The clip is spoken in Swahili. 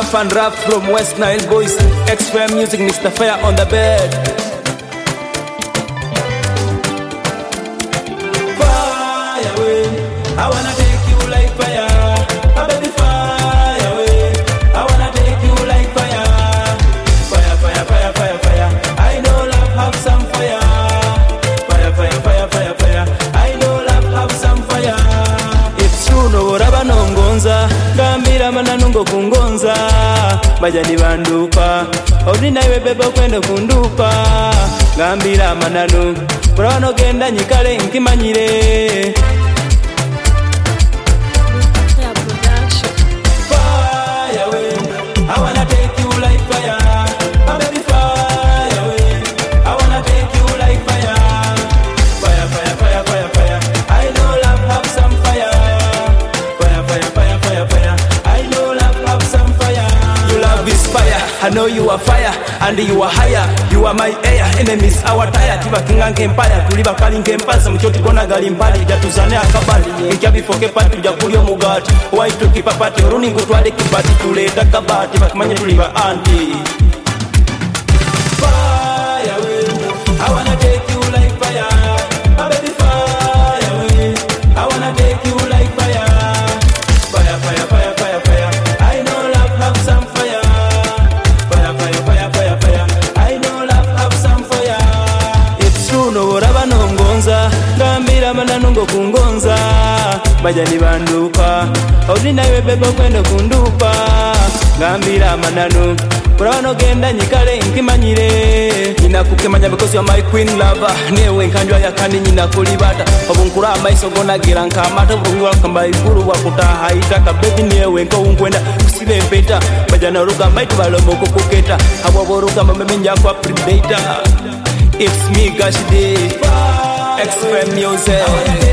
Rough and rough from West Nile boys. X-Fam music, Mr. Fire on the bed. Fire away, I wanna take you like fire. My baby, fire away, I wanna take you like fire. Fire, fire, fire, fire, fire. I know love have some fire. Fire, fire, fire, fire, fire. I know love have some fire. It's true, no whatever no ngonza. Gambira mananungo kungonza. Bajani bandupa. Odina iwe bebe kwenda kundupa. Gambira mananu. Kurano genda nyikale nkimanyire. Fire away, I wanna take you like fire. My baby, fire away, I wanna take you like fire. Fire, fire, fire, fire, fire. I know love have some fire. Fire, fire, fire, fire, fire. I know love have some fire. You love is fire, I know you are fire. And you are higher, you are my air. Enemies our tire, tiba kingange empire. Tuliba kali nkempasa, mchoti kona gali mbali. Jatuzane akabali, nkiabi foke pati tujakulio mugati. Why tukipapati, uruni ngutwade kipati. Tuleta kabati, bakimanye tuliba anti. Fire away, I wanna take you like fire. My baby, fire away, I wanna take you like fire. Fire, fire, fire, fire, fire. I know love have some fire. Fire, fire, fire, fire, fire. I know love have some fire. It's true, no whatever no ngonza. Gambira mananungo kungonza. Bajani bandupa. Odina iwe bebe kwenda kundupa. Gambira mananu. Kurano genda nyikale nkimanyire. Nina kukemanya because you are my queen lover. Newe nkanjwa ya kandi nina kulibata. Obunkura amaiso gona gira nkamata. Burungwa kamba iguru wakuta haitaka. Baby newe nko unkwenda kusibe mpeta. Bajana ruga mbaitu balomo kukuketa. Hawa ruga mmemenja kwa predator. It's me Gashide, X-Fam music.